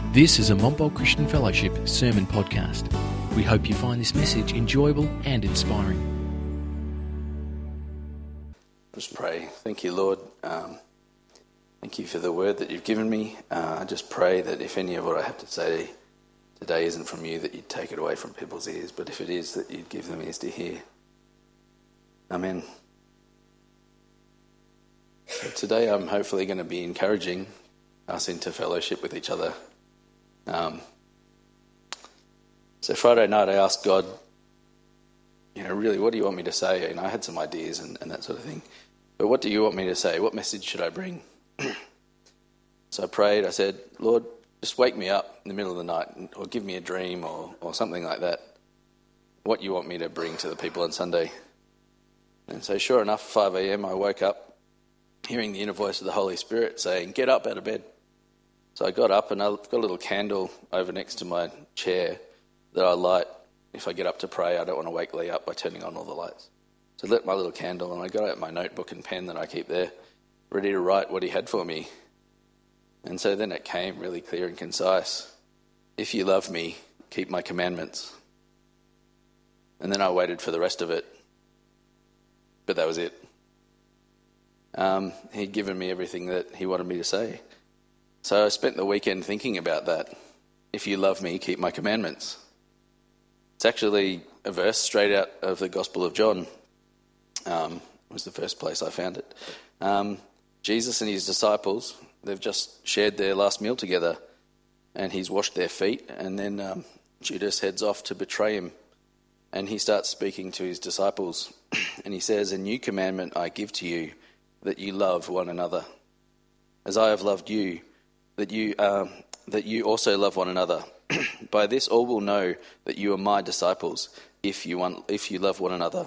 This is a Montbult Christian Fellowship sermon podcast. We hope you find this message enjoyable and inspiring. Just pray. Thank you, Lord. Thank you for the word that you've given me. I just pray that if any of what I have to say today isn't from you, that you'd take it away from people's ears, but if it is, that you'd give them ears to hear. Amen. So today I'm hopefully going to be encouraging us into fellowship with each other. So Friday night I asked God, really, what do you want me to say? I had some ideas and that sort of thing. But what do you want me to say? What message should I bring? So I prayed. I said, Lord, just wake me up in the middle of the night or give me a dream or something like that. What you want me to bring to the people on Sunday. And so sure enough, 5 a.m. I woke up hearing the inner voice of the Holy Spirit saying, get up out of bed. So I got up and I've got a little candle over next to my chair that I light. If I get up to pray, I don't want to wake Lee up by turning on all the lights. So I lit my little candle and I got out my notebook and pen that I keep there, ready to write what he had for me. And so then it came really clear and concise. If you love me, keep my commandments. And then I waited for the rest of it. But that was it. He'd given me everything that he wanted me to say. So I spent the weekend thinking about that. If you love me, keep my commandments. It's actually a verse straight out of the Gospel of John. Was the first place I found it. Jesus and his disciples, they've just shared their last meal together, and he's washed their feet, and then Judas heads off to betray him, and he starts speaking to his disciples, and he says, a new commandment I give to you, that you love one another. As I have loved you, that you also love one another. By this all will know that you are my disciples, if you love one another.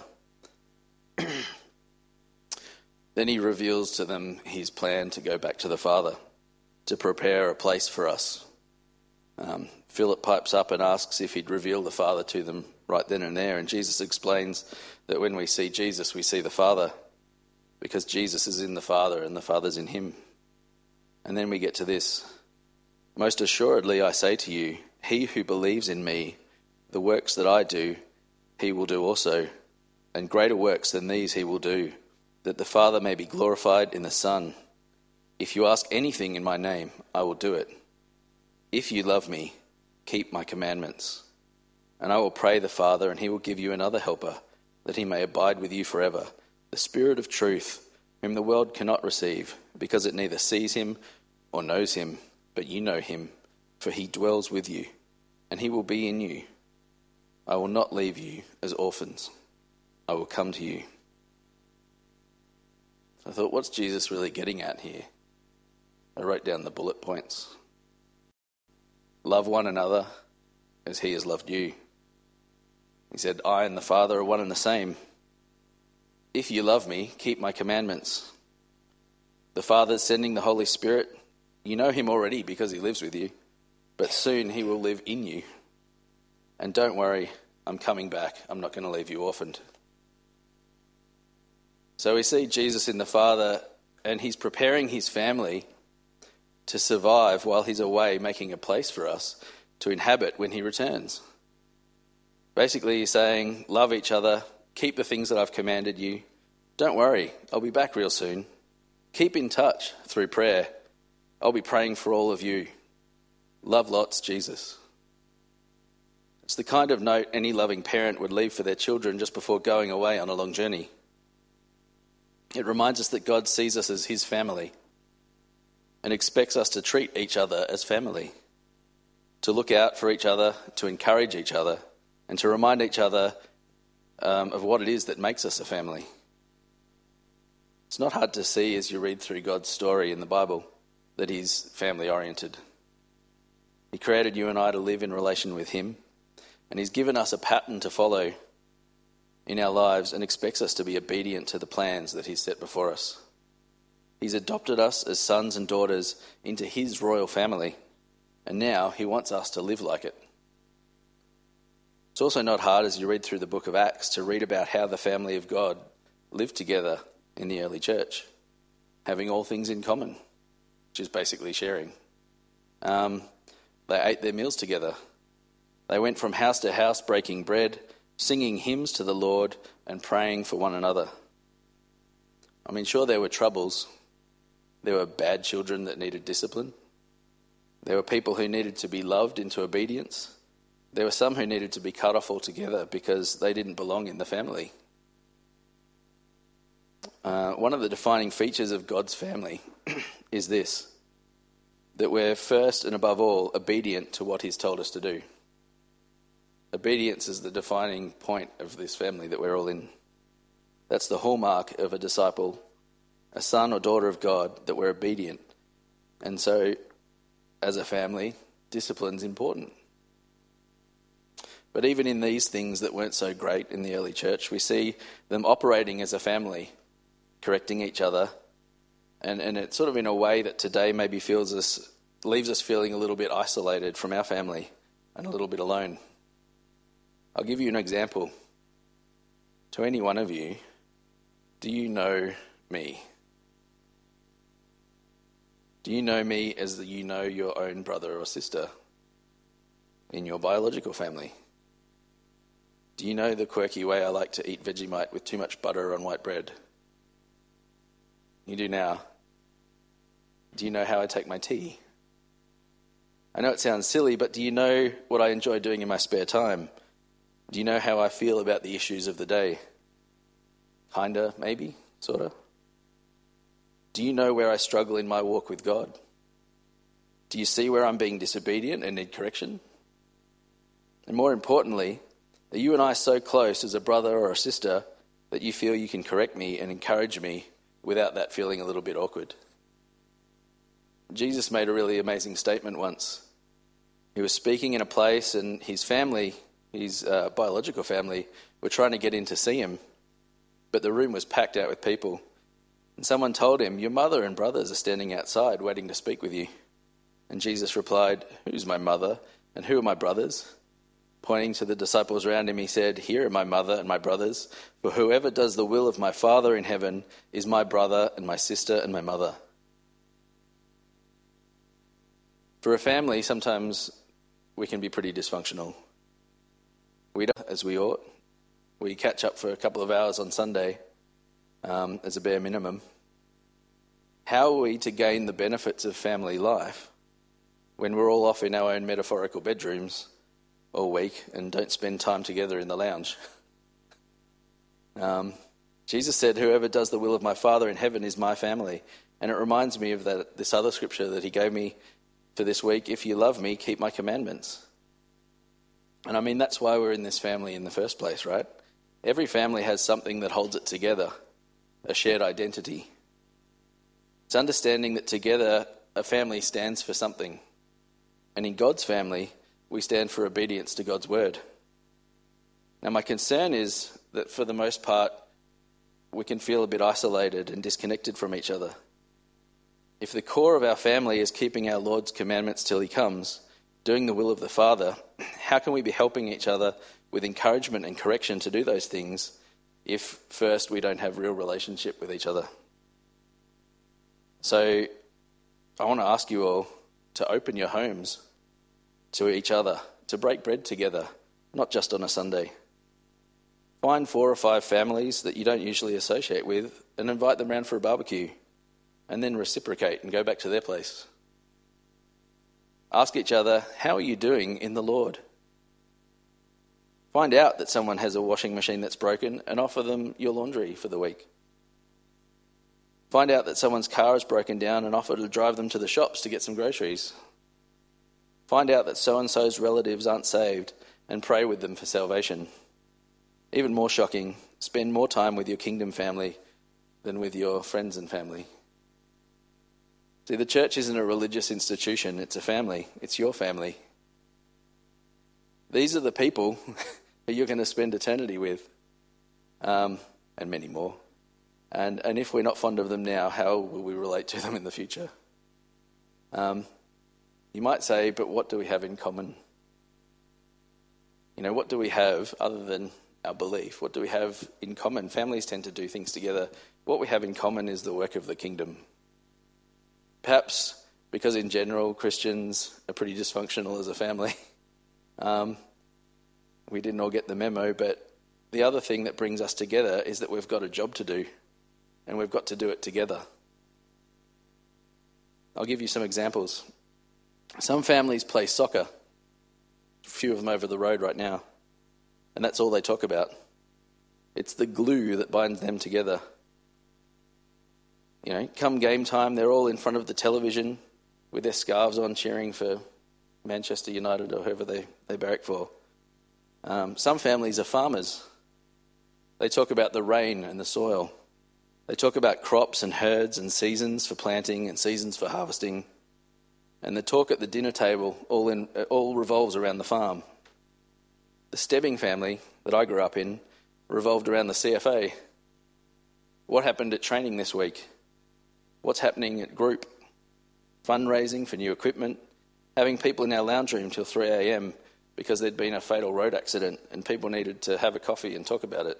Then he reveals to them his plan to go back to the Father, to prepare a place for us. Philip pipes up and asks if he'd reveal the Father to them right then and there, and Jesus explains that when we see Jesus, we see the Father, because Jesus is in the Father and the Father's in him. And then we get to this. Most assuredly I say to you, he who believes in me, the works that I do, he will do also, and greater works than these he will do, that the Father may be glorified in the Son. If you ask anything in my name, I will do it. If you love me, keep my commandments. And I will pray the Father, and he will give you another helper, that he may abide with you forever, the Spirit of truth, whom the world cannot receive, because it neither sees him or knows him, but you know him, for he dwells with you, and he will be in you. I will not leave you as orphans. I will come to you. I thought, what's Jesus really getting at here? I wrote down the bullet points. Love one another as he has loved you. He said, I and the Father are one and the same. If you love me, keep my commandments. The Father's sending the Holy Spirit. You know him already because he lives with you, but soon he will live in you. And don't worry, I'm coming back. I'm not going to leave you orphaned. So we see Jesus in the Father, and he's preparing his family to survive while he's away, making a place for us to inhabit when he returns. Basically, he's saying, love each other, keep the things that I've commanded you. Don't worry, I'll be back real soon. Keep in touch through prayer. I'll be praying for all of you. Love lots, Jesus. It's the kind of note any loving parent would leave for their children just before going away on a long journey. It reminds us that God sees us as his family and expects us to treat each other as family, to look out for each other, to encourage each other, and to remind each other of what it is that makes us a family. It's not hard to see as you read through God's story in the Bible that he's family-oriented. He created you and I to live in relation with him, and he's given us a pattern to follow in our lives and expects us to be obedient to the plans that he's set before us. He's adopted us as sons and daughters into his royal family, and now he wants us to live like it. It's also not hard as you read through the book of Acts to read about how the family of God lived together in the early church, having all things in common, which is basically sharing. They ate their meals together. They went from house to house breaking bread, singing hymns to the Lord and praying for one another. I mean, sure, there were troubles. There were bad children that needed discipline. There were people who needed to be loved into obedience. There were some who needed to be cut off altogether because they didn't belong in the family. One of the defining features of God's family is this, that we're first and above all obedient to what he's told us to do. Obedience is the defining point of this family that we're all in. That's the hallmark of a disciple, a son or daughter of God, that we're obedient. And so, as a family, discipline's important. But even in these things that weren't so great in the early church, we see them operating as a family, correcting each other, and it's sort of in a way that today maybe leaves us feeling a little bit isolated from our family and a little bit alone. I'll give you an example. To any one of you, do you know me? Do you know me as you know your own brother or sister in your biological family? Do you know the quirky way I like to eat Vegemite with too much butter on white bread? You do now. Do you know how I take my tea? I know it sounds silly, but do you know what I enjoy doing in my spare time? Do you know how I feel about the issues of the day? Kinda, maybe, sorta. Do you know where I struggle in my walk with God? Do you see where I'm being disobedient and need correction? And more importantly, are you and I so close as a brother or a sister that you feel you can correct me and encourage me without that feeling a little bit awkward? Jesus made a really amazing statement once. He was speaking in a place and his family, his biological family, were trying to get in to see him, but the room was packed out with people. And someone told him, "Your mother and brothers are standing outside waiting to speak with you." And Jesus replied, "Who's my mother and who are my brothers?" Pointing to the disciples around him, he said, "Here are my mother and my brothers, for whoever does the will of my Father in heaven is my brother and my sister and my mother." For a family, sometimes we can be pretty dysfunctional. We don't, as we ought. We catch up for a couple of hours on Sunday as a bare minimum. How are we to gain the benefits of family life when we're all off in our own metaphorical bedrooms all week and don't spend time together in the lounge? Jesus said, "Whoever does the will of my Father in heaven is my family." And it reminds me of this other scripture that he gave me for this week: "If you love me, keep my commandments." And I mean, that's why we're in this family in the first place, right? Every family has something that holds it together, a shared identity. It's understanding that together a family stands for something. And in God's family, we stand for obedience to God's word. Now, my concern is that for the most part, we can feel a bit isolated and disconnected from each other. If the core of our family is keeping our Lord's commandments till he comes, doing the will of the Father, how can we be helping each other with encouragement and correction to do those things if first we don't have real relationship with each other? So I want to ask you all to open your homes to each other, to break bread together, not just on a Sunday. Find 4 or 5 families that you don't usually associate with and invite them round for a barbecue, and then reciprocate and go back to their place. Ask each other, how are you doing in the Lord? Find out that someone has a washing machine that's broken and offer them your laundry for the week. Find out that someone's car is broken down and offer to drive them to the shops to get some groceries. Find out that so-and-so's relatives aren't saved and pray with them for salvation. Even more shocking, spend more time with your kingdom family than with your friends and family. See, the church isn't a religious institution, it's a family. It's your family. These are the people that you're going to spend eternity with, and many more. And if we're not fond of them now, how will we relate to them in the future? You might say, but what do we have in common? You know, what do we have other than our belief? What do we have in common? Families tend to do things together. What we have in common is the work of the kingdom. Perhaps because in general Christians are pretty dysfunctional as a family. We didn't all get the memo, but the other thing that brings us together is that we've got a job to do, and we've got to do it together. I'll give you some examples. Some families play soccer, a few of them over the road right now, and that's all they talk about. It's the glue that binds them together. You know, come game time, they're all in front of the television with their scarves on, cheering for Manchester United or whoever they barrack for. Some families are farmers. They talk about the rain and the soil. They talk about crops and herds and seasons for planting and seasons for harvesting. And the talk at the dinner table all revolves around the farm. The Stebbing family that I grew up in revolved around the CFA. What happened at training this week? What's happening at group? Fundraising for new equipment, having people in our lounge room till 3 a.m. because there'd been a fatal road accident and people needed to have a coffee and talk about it.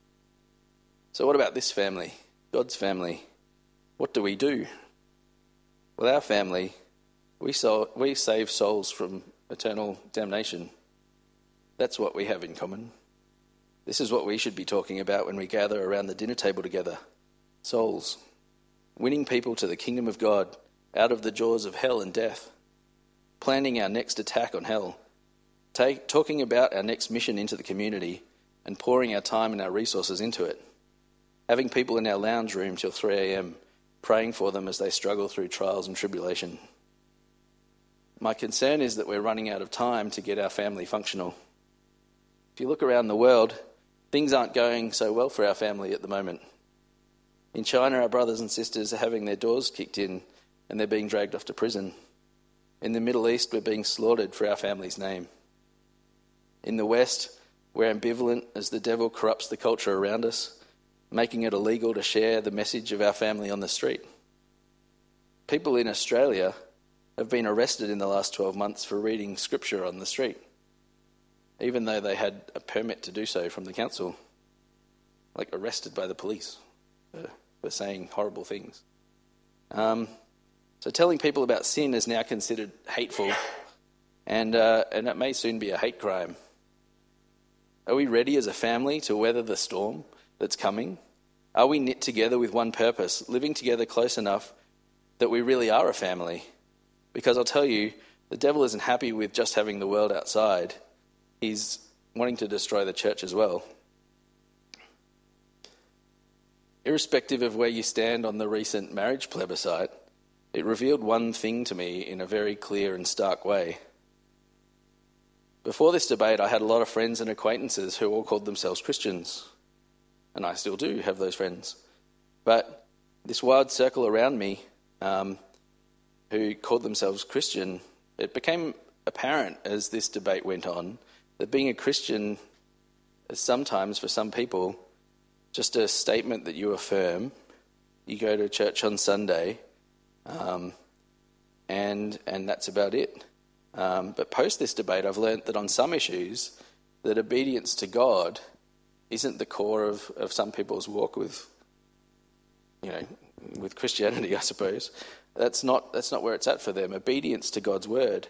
So what about this family, God's family? What do we do? Well, our family, we save souls from eternal damnation. That's what we have in common. This is what we should be talking about when we gather around the dinner table together. Souls. Winning people to the kingdom of God out of the jaws of hell and death. Planning our next attack on hell. Talking about our next mission into the community and pouring our time and our resources into it. Having people in our lounge room till 3 a.m, praying for them as they struggle through trials and tribulation. My concern is that we're running out of time to get our family functional. If you look around the world, things aren't going so well for our family at the moment. In China, our brothers and sisters are having their doors kicked in and they're being dragged off to prison. In the Middle East, we're being slaughtered for our family's name. In the West, we're ambivalent as the devil corrupts the culture around us, making it illegal to share the message of our family on the street. People in Australia have been arrested in the last 12 months for reading scripture on the street, even though they had a permit to do so from the council, like arrested by the police for saying horrible things. So telling people about sin is now considered hateful, and it may soon be a hate crime. Are we ready as a family to weather the storm that's coming? Are we knit together with one purpose, living together close enough that we really are a family? Because I'll tell you, the devil isn't happy with just having the world outside. He's wanting to destroy the church as well. Irrespective of where you stand on the recent marriage plebiscite, it revealed one thing to me in a very clear and stark way. Before this debate, I had a lot of friends and acquaintances who all called themselves Christians. And I still do have those friends. But this wide circle around me who called themselves Christian, it became apparent as this debate went on that being a Christian is sometimes, for some people, just a statement that you affirm. You go to church on Sunday, and that's about it. But post this debate, I've learnt that on some issues, that obedience to God isn't the core of some people's walk with Christianity, I suppose. That's not where it's at for them. Obedience to God's word.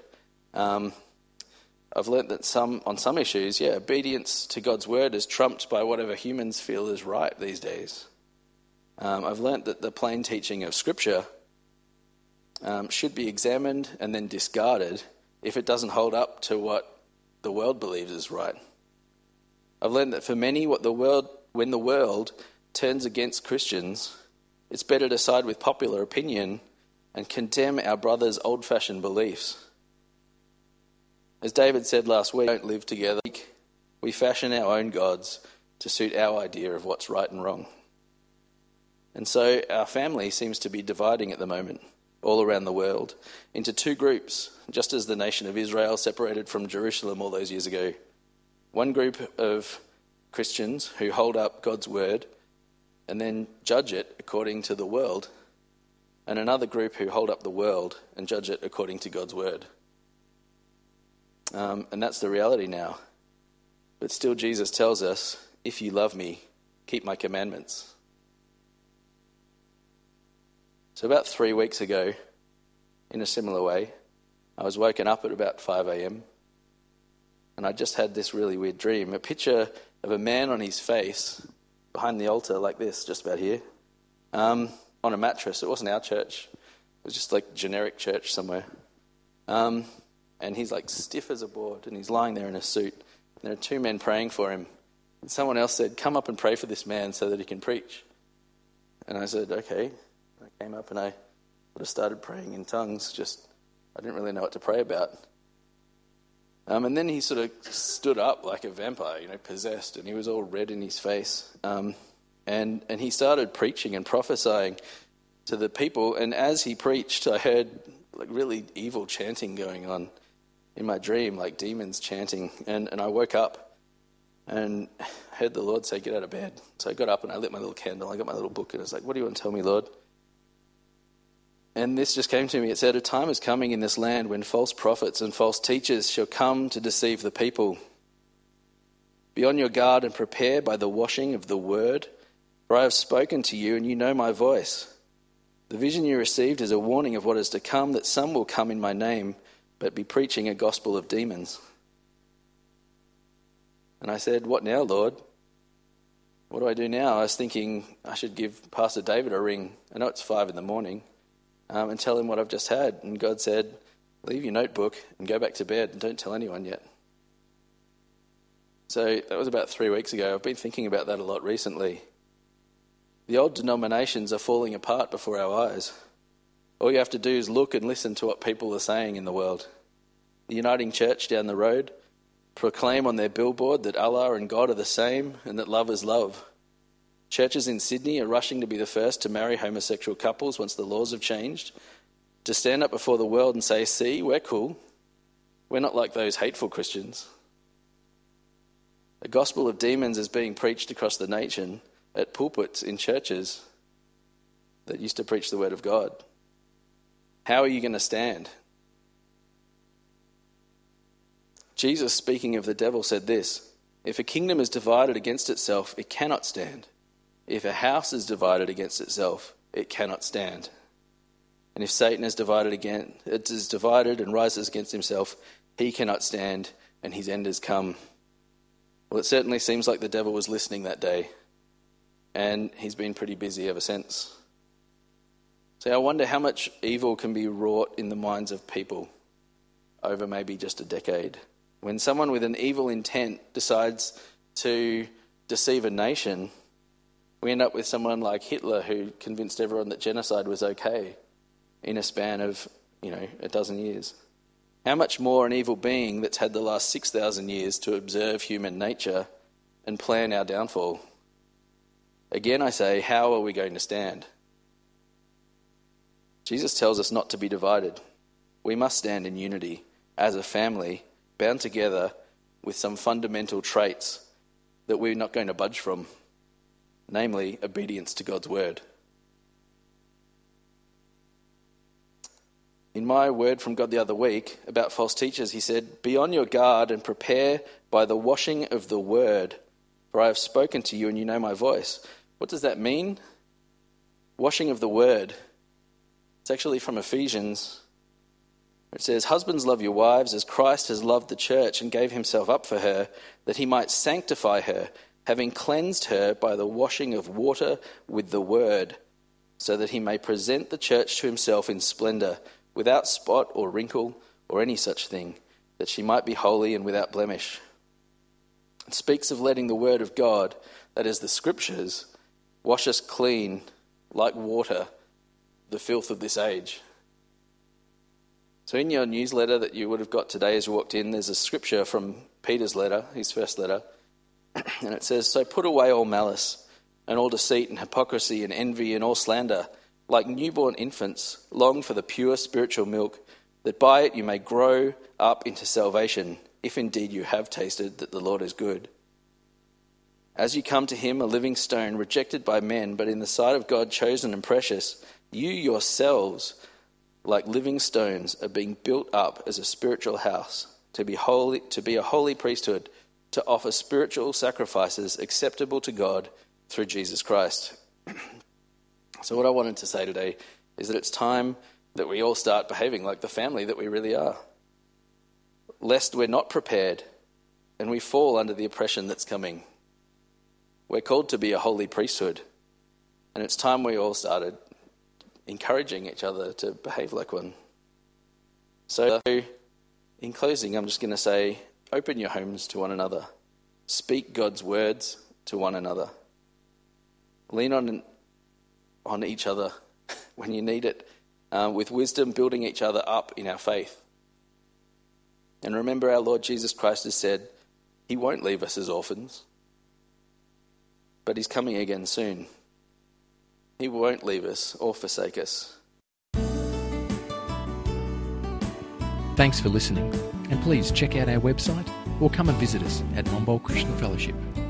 I've learnt that on some issues, obedience to God's word is trumped by whatever humans feel is right these days. I've learnt that the plain teaching of Scripture should be examined and then discarded if it doesn't hold up to what the world believes is right. I've learned that for many, when the world turns against Christians, it's better to side with popular opinion and condemn our brothers' old-fashioned beliefs. As David said last week, we don't live together. We fashion our own gods to suit our idea of what's right and wrong. And so our family seems to be dividing at the moment, all around the world, into two groups, just as the nation of Israel separated from Jerusalem all those years ago. One group of Christians who hold up God's word and then judge it according to the world, and another group who hold up the world and judge it according to God's word. And that's the reality now. But still Jesus tells us, if you love me, keep my commandments. So about 3 weeks ago, in a similar way. I was woken up at about 5 a.m. and I just had this really weird dream, a picture of a man on his face behind the altar like this, just about here, on a mattress. It wasn't our church. It was just like generic church somewhere. And he's like stiff as a board and he's lying there in a suit. And there are two men praying for him. And someone else said, come up and pray for this man so that he can preach. And I said, okay. I came up and I sort of started praying in tongues, I didn't really know what to pray about. And then he sort of stood up like a vampire, possessed, and he was all red in his face. And he started preaching and prophesying to the people. And as he preached, I heard like really evil chanting going on in my dream, like demons chanting. And I woke up and heard the Lord say, get out of bed. So I got up and I lit my little candle. I got my little book and I was like, what do you want to tell me, Lord? And this just came to me. It said, a time is coming in this land when false prophets and false teachers shall come to deceive the people. Be on your guard and prepare by the washing of the word, for I have spoken to you and you know my voice. The vision you received is a warning of what is to come, that some will come in my name, but be preaching a gospel of demons. And I said, what now, Lord? What do I do now? I was thinking I should give Pastor David a ring. I know it's 5 a.m. And tell him what I've just had. And God said, leave your notebook and go back to bed and don't tell anyone yet. So that was about 3 weeks ago. I've been thinking about that a lot recently. The old denominations are falling apart before our eyes. All you have to do is look and listen to what people are saying in the world. The Uniting Church down the road proclaim on their billboard that Allah and God are the same and that love is love. Churches in Sydney are rushing to be the first to marry homosexual couples once the laws have changed, to stand up before the world and say, see, we're cool. We're not like those hateful Christians. The gospel of demons is being preached across the nation at pulpits in churches that used to preach the word of God. How are you going to stand? Jesus, speaking of the devil, said this, if a kingdom is divided against itself, it cannot stand. If a house is divided against itself, it cannot stand. And if Satan is divided and rises against himself, he cannot stand, and his end has come. Well, it certainly seems like the devil was listening that day, and he's been pretty busy ever since. So I wonder how much evil can be wrought in the minds of people over maybe just a decade. When someone with an evil intent decides to deceive a nation, we end up with someone like Hitler who convinced everyone that genocide was okay in a span of, a dozen years. How much more an evil being that's had the last 6,000 years to observe human nature and plan our downfall? Again, I say, how are we going to stand? Jesus tells us not to be divided. We must stand in unity as a family, bound together with some fundamental traits that we're not going to budge from. Namely, obedience to God's word. In my word from God the other week about false teachers, he said, be on your guard and prepare by the washing of the word, for I have spoken to you and you know my voice. What does that mean? Washing of the word. It's actually from Ephesians. It says, husbands, love your wives as Christ has loved the church and gave himself up for her, that he might sanctify her, having cleansed her by the washing of water with the word, so that he may present the church to himself in splendour, without spot or wrinkle or any such thing, that she might be holy and without blemish. It speaks of letting the word of God, that is the scriptures, wash us clean like water, the filth of this age. So in your newsletter that you would have got today as you walked in, there's a scripture from Peter's letter, his first letter, and it says, so put away all malice and all deceit and hypocrisy and envy and all slander. Like newborn infants, long for the pure spiritual milk, that by it you may grow up into salvation, if indeed you have tasted that the Lord is good. As you come to him, a living stone, rejected by men, but in the sight of God chosen and precious, you yourselves, like living stones, are being built up as a spiritual house, to be holy, to be a holy priesthood, to offer spiritual sacrifices acceptable to God through Jesus Christ. So what I wanted to say today is that it's time that we all start behaving like the family that we really are, lest we're not prepared and we fall under the oppression that's coming. We're called to be a holy priesthood, and it's time we all started encouraging each other to behave like one. So, in closing, I'm just going to say, open your homes to one another. Speak God's words to one another. Lean on each other when you need it, with wisdom, building each other up in our faith. And remember, our Lord Jesus Christ has said he won't leave us as orphans, but he's coming again soon. He won't leave us or forsake us. Thanks for listening, and please check out our website or come and visit us at Monbulk Christian Fellowship.